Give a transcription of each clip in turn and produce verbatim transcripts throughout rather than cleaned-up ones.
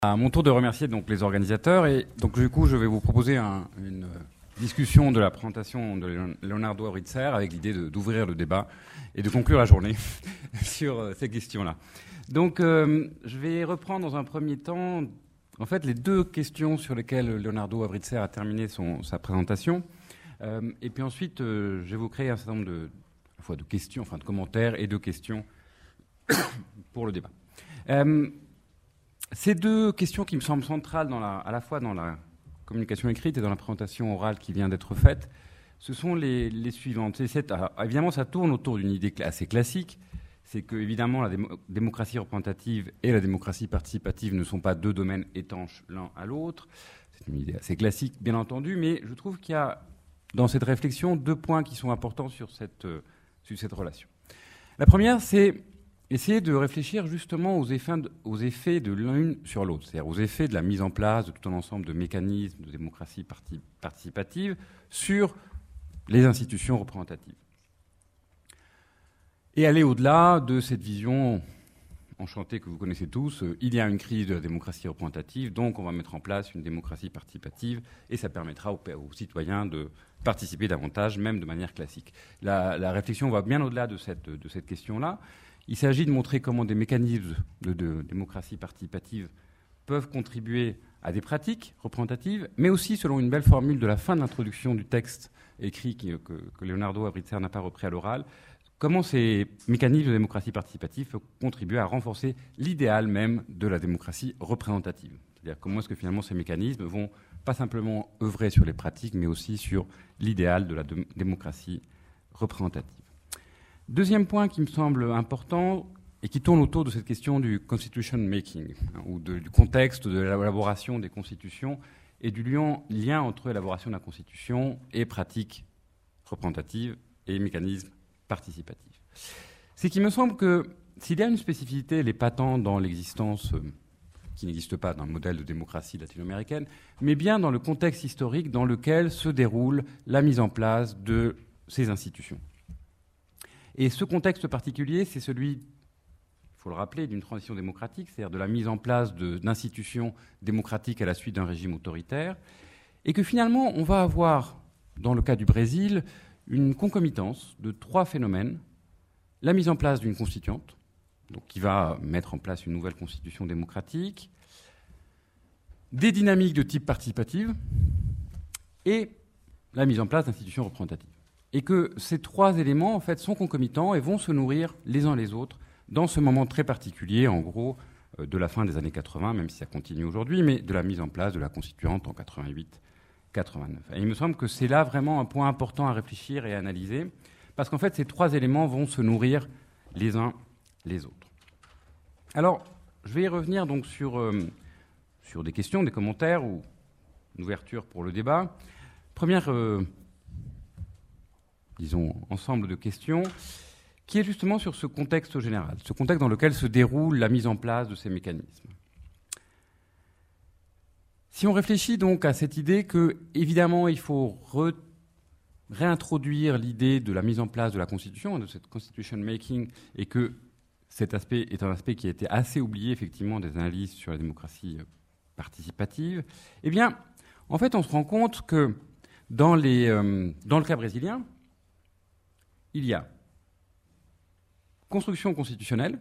À mon tour de remercier donc les organisateurs et donc du coup je vais vous proposer un, une discussion de la présentation de Leonardo Abruzzer avec l'idée de, d'ouvrir le débat et de conclure la journée sur ces questions-là. Donc euh, je vais reprendre dans un premier temps en fait les deux questions sur lesquelles Leonardo Abruzzer a terminé son, sa présentation euh, et puis ensuite euh, je vais vous créer un certain nombre de, à la fois de questions, enfin de commentaires et de questions pour le débat. Euh, Ces deux questions qui me semblent centrales dans la, à la fois dans la communication écrite et dans la présentation orale qui vient d'être faite, ce sont les, les suivantes. C'est cette, alors, évidemment, ça tourne autour d'une idée assez classique, c'est que évidemment la démo, démocratie représentative et la démocratie participative ne sont pas deux domaines étanches l'un à l'autre. C'est une idée assez classique, bien entendu, mais je trouve qu'il y a dans cette réflexion deux points qui sont importants sur cette, sur cette relation. La première, c'est essayer de réfléchir justement aux effets de, aux effets de l'une sur l'autre, c'est-à-dire aux effets de la mise en place de tout un ensemble de mécanismes de démocratie parti, participative sur les institutions représentatives. Et aller au-delà de cette vision enchantée que vous connaissez tous, euh, il y a une crise de la démocratie représentative, donc on va mettre en place une démocratie participative et ça permettra aux, aux citoyens de participer davantage, même de manière classique. La, la réflexion va bien au-delà de cette, de cette question-là. Il s'agit de montrer comment des mécanismes de, de démocratie participative peuvent contribuer à des pratiques représentatives, mais aussi, selon une belle formule de la fin de l'introduction du texte écrit qui, que, que Leonardo Abruzzer n'a pas repris à l'oral, comment ces mécanismes de démocratie participative peuvent contribuer à renforcer l'idéal même de la démocratie représentative. C'est-à-dire comment est-ce que finalement ces mécanismes vont pas simplement œuvrer sur les pratiques, mais aussi sur l'idéal de la de- démocratie représentative. Deuxième point qui me semble important et qui tourne autour de cette question du constitution making, hein, ou de, du contexte de l'élaboration des constitutions et du lien, lien entre élaboration de la constitution et pratiques représentatives et mécanismes participatifs. C'est qu'il me semble que s'il y a une spécificité, elle est patente dans l'existence, euh, qui n'existe pas dans le modèle de démocratie latino-américaine, mais bien dans le contexte historique dans lequel se déroule la mise en place de ces institutions. Et ce contexte particulier, c'est celui, il faut le rappeler, d'une transition démocratique, c'est-à-dire de la mise en place de, d'institutions démocratiques à la suite d'un régime autoritaire, et que finalement, on va avoir, dans le cas du Brésil, une concomitance de trois phénomènes. La mise en place d'une constituante, donc qui va mettre en place une nouvelle constitution démocratique, des dynamiques de type participative, et la mise en place d'institutions représentatives. Et que ces trois éléments, en fait, sont concomitants et vont se nourrir les uns les autres dans ce moment très particulier, en gros, euh, de la fin des années quatre-vingts, même si ça continue aujourd'hui, mais de la mise en place de la Constituante en quatre-vingt-huit quatre-vingt-neuf. Et il me semble que c'est là vraiment un point important à réfléchir et à analyser, parce qu'en fait, ces trois éléments vont se nourrir les uns les autres. Alors, je vais y revenir donc sur, euh, sur des questions, des commentaires ou une ouverture pour le débat. Première... Euh, disons, ensemble de questions, qui est justement sur ce contexte général, ce contexte dans lequel se déroule la mise en place de ces mécanismes. Si on réfléchit donc à cette idée que, évidemment, il faut re- réintroduire l'idée de la mise en place de la Constitution, de cette constitution making, et que cet aspect est un aspect qui a été assez oublié, effectivement, des analyses sur la démocratie participative, eh bien, en fait, on se rend compte que dans, les, euh, dans le cas brésilien, il y a construction constitutionnelle,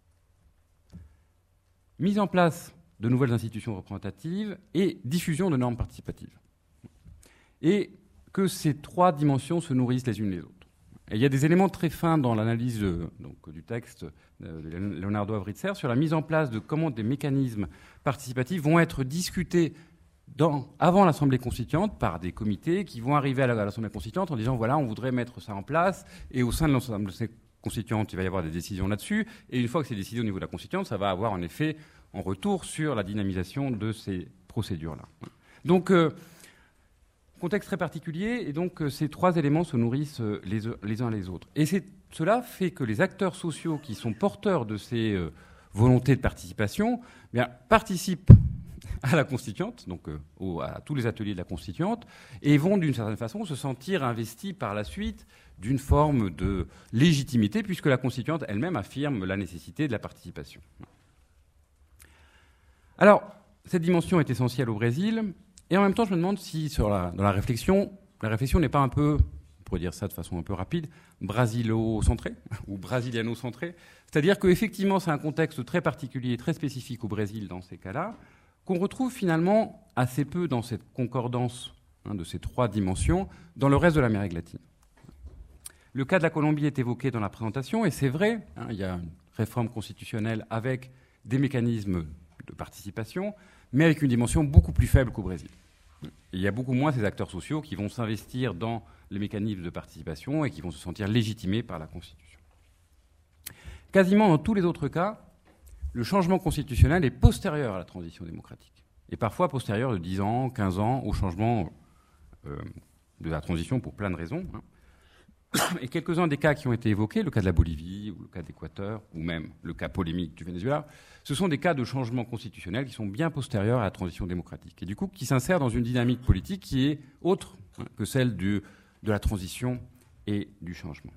mise en place de nouvelles institutions représentatives et diffusion de normes participatives. Et que ces trois dimensions se nourrissent les unes les autres. Et il y a des éléments très fins dans l'analyse de, donc, du texte de Leonardo Abruzzer sur la mise en place de comment des mécanismes participatifs vont être discutés Dans, avant l'Assemblée constituante par des comités qui vont arriver à, la, à l'Assemblée constituante en disant voilà, on voudrait mettre ça en place et au sein de l'Assemblée constituante, il va y avoir des décisions là-dessus et une fois que c'est décidé au niveau de la constituante, ça va avoir un effet en retour sur la dynamisation de ces procédures-là. Donc, euh, contexte très particulier et donc euh, ces trois éléments se nourrissent euh, les, les uns les autres. Et c'est, cela fait que les acteurs sociaux qui sont porteurs de ces euh, volontés de participation eh bien, participent à la constituante, donc euh, au, à tous les ateliers de la constituante, et vont d'une certaine façon se sentir investis par la suite d'une forme de légitimité, puisque la constituante elle-même affirme la nécessité de la participation. Alors, cette dimension est essentielle au Brésil. Et en même temps, je me demande si, sur la, dans la réflexion, la réflexion n'est pas un peu, on pourrait dire ça de façon un peu rapide, brasilo-centrée ou brasiliano-centrée. C'est-à-dire qu'effectivement, c'est un contexte très particulier, très spécifique au Brésil dans ces cas-là, qu'on retrouve finalement assez peu dans cette concordance hein, de ces trois dimensions dans le reste de l'Amérique latine. Le cas de la Colombie est évoqué dans la présentation, et c'est vrai, hein, il y a une réforme constitutionnelle avec des mécanismes de participation, mais avec une dimension beaucoup plus faible qu'au Brésil. Et il y a beaucoup moins ces acteurs sociaux qui vont s'investir dans les mécanismes de participation et qui vont se sentir légitimés par la Constitution. Quasiment dans tous les autres cas, le changement constitutionnel est postérieur à la transition démocratique, et parfois postérieur de dix ans, quinze ans au changement euh, de la transition pour plein de raisons. Hein. Et quelques-uns des cas qui ont été évoqués, le cas de la Bolivie, ou le cas d'Équateur, ou même le cas polémique du Venezuela, ce sont des cas de changement constitutionnel qui sont bien postérieurs à la transition démocratique, et du coup qui s'insèrent dans une dynamique politique qui est autre hein, que celle du, de la transition et du changement.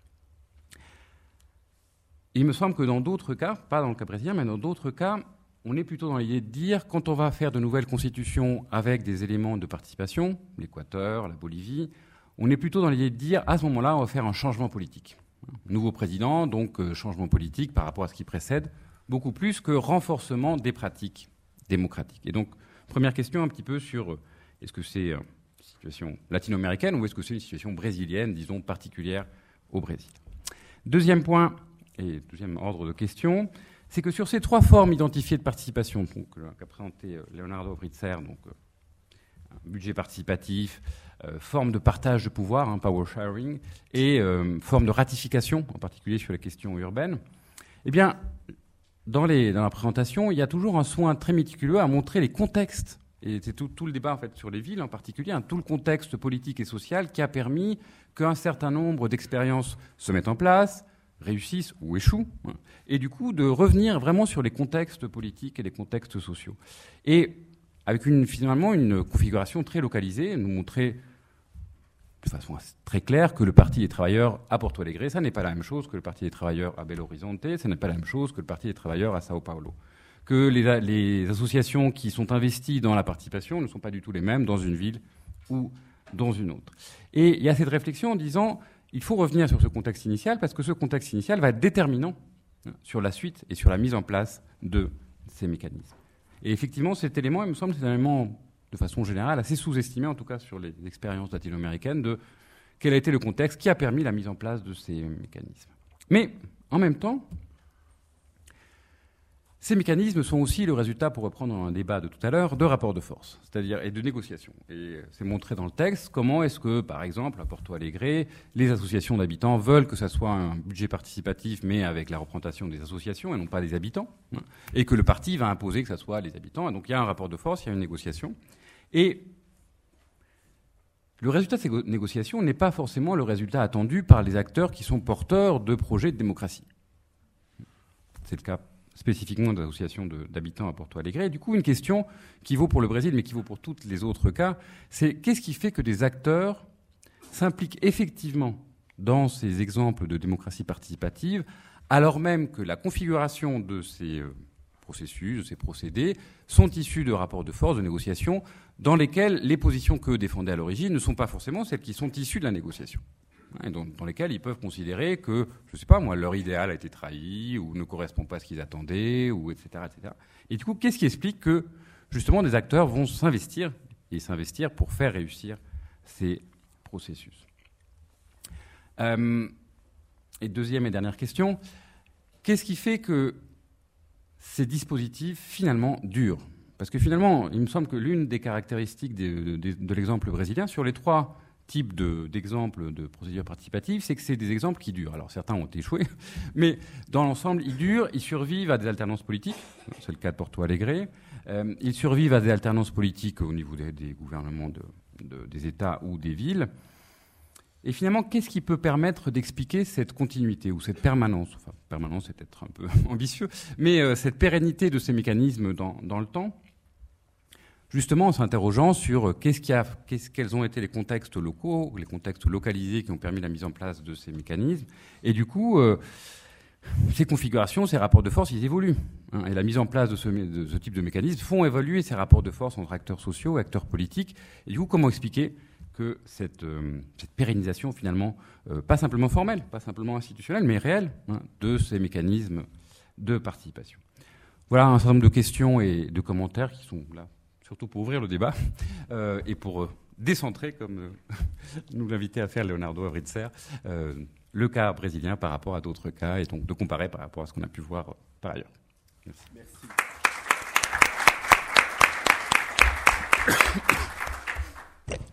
Et il me semble que dans d'autres cas, pas dans le cas brésilien, mais dans d'autres cas, on est plutôt dans l'idée de dire, quand on va faire de nouvelles constitutions avec des éléments de participation, l'Équateur, la Bolivie, on est plutôt dans l'idée de dire, à ce moment-là, on va faire un changement politique. Nouveau président, donc euh, changement politique par rapport à ce qui précède, beaucoup plus que renforcement des pratiques démocratiques. Et donc, première question un petit peu sur, euh, est-ce que c'est une situation latino-américaine ou est-ce que c'est une situation brésilienne, disons, particulière au Brésil. Deuxième point, et deuxième ordre de question, c'est que sur ces trois formes identifiées de participation, qu'a présenté Leonardo Britzer, donc euh, un budget participatif, Euh, forme de partage de pouvoir, hein, power sharing, et euh, forme de ratification, en particulier sur les questions urbaines, eh bien, dans, les, dans la présentation, il y a toujours un soin très méticuleux à montrer les contextes, et c'est tout, tout le débat en fait, sur les villes en particulier, hein, tout le contexte politique et social qui a permis qu'un certain nombre d'expériences se mettent en place, réussissent ou échouent, hein, et du coup de revenir vraiment sur les contextes politiques et les contextes sociaux. Et avec une, finalement une configuration très localisée, nous montrer de façon très claire que le Parti des travailleurs à Porto Alegre, ça n'est pas la même chose que le Parti des travailleurs à Belo Horizonte, ça n'est pas la même chose que le Parti des travailleurs à Sao Paulo. Que les, les associations qui sont investies dans la participation ne sont pas du tout les mêmes dans une ville ou dans une autre. Et il y a cette réflexion en disant il faut revenir sur ce contexte initial parce que ce contexte initial va être déterminant sur la suite et sur la mise en place de ces mécanismes. Et effectivement, cet élément, il me semble, c'est un élément de façon générale, assez sous-estimé, en tout cas sur les expériences latino-américaines, de quel a été le contexte qui a permis la mise en place de ces mécanismes. Mais, en même temps, ces mécanismes sont aussi le résultat, pour reprendre un débat de tout à l'heure, de rapports de force, c'est-à-dire et de négociations. Et c'est montré dans le texte comment est-ce que, par exemple, à Porto Alegre, les associations d'habitants veulent que ça soit un budget participatif, mais avec la représentation des associations et non pas des habitants, hein, et que le parti va imposer que ça soit les habitants. Et donc il y a un rapport de force, il y a une négociation. Et le résultat de ces négociations n'est pas forcément le résultat attendu par les acteurs qui sont porteurs de projets de démocratie. C'est le cas spécifiquement des associations d'habitants à Porto Alegre. Et du coup, une question qui vaut pour le Brésil, mais qui vaut pour tous les autres cas, c'est qu'est-ce qui fait que des acteurs s'impliquent effectivement dans ces exemples de démocratie participative, alors même que la configuration de ces processus, de ces procédés, sont issus de rapports de force, de négociations, dans lesquels les positions qu'eux défendaient à l'origine ne sont pas forcément celles qui sont issues de la négociation. Et dans, dans lesquels ils peuvent considérer que, je ne sais pas moi, leur idéal a été trahi, ou ne correspond pas à ce qu'ils attendaient, ou et cetera, et cetera. Et du coup, qu'est-ce qui explique que, justement, des acteurs vont s'investir, et s'investir pour faire réussir ces processus. Euh, et deuxième et dernière question, qu'est-ce qui fait que ces dispositifs, finalement, durent ? Parce que finalement, il me semble que l'une des caractéristiques de, de, de l'exemple brésilien, sur les trois type de, d'exemples de procédures participatives, c'est que c'est des exemples qui durent. Alors certains ont échoué, mais dans l'ensemble, ils durent, ils survivent à des alternances politiques, c'est le cas de Porto Alegre, euh, ils survivent à des alternances politiques au niveau des, des gouvernements de, de, des États ou des villes. Et finalement, qu'est-ce qui peut permettre d'expliquer cette continuité ou cette permanence ? Enfin, permanence, c'est peut-être un peu ambitieux, mais euh, cette pérennité de ces mécanismes dans, dans le temps ? Justement en s'interrogeant sur qu'est-ce qui a, qu'est-ce, quels ont été les contextes locaux, les contextes localisés qui ont permis la mise en place de ces mécanismes. Et du coup, euh, ces configurations, ces rapports de force, ils évoluent. Hein, et la mise en place de ce, de ce type de mécanisme font évoluer ces rapports de force entre acteurs sociaux et acteurs politiques. Et du coup, comment expliquer que cette, euh, cette pérennisation, finalement, euh, pas simplement formelle, pas simplement institutionnelle, mais réelle, hein, de ces mécanismes de participation. Voilà un certain nombre de questions et de commentaires qui sont là, surtout pour ouvrir le débat euh, et pour euh, décentrer, comme euh, nous l'invitait à faire Leonardo Avritzer, euh, le cas brésilien par rapport à d'autres cas, et donc de comparer par rapport à ce qu'on a pu voir euh, par ailleurs. Merci. Merci.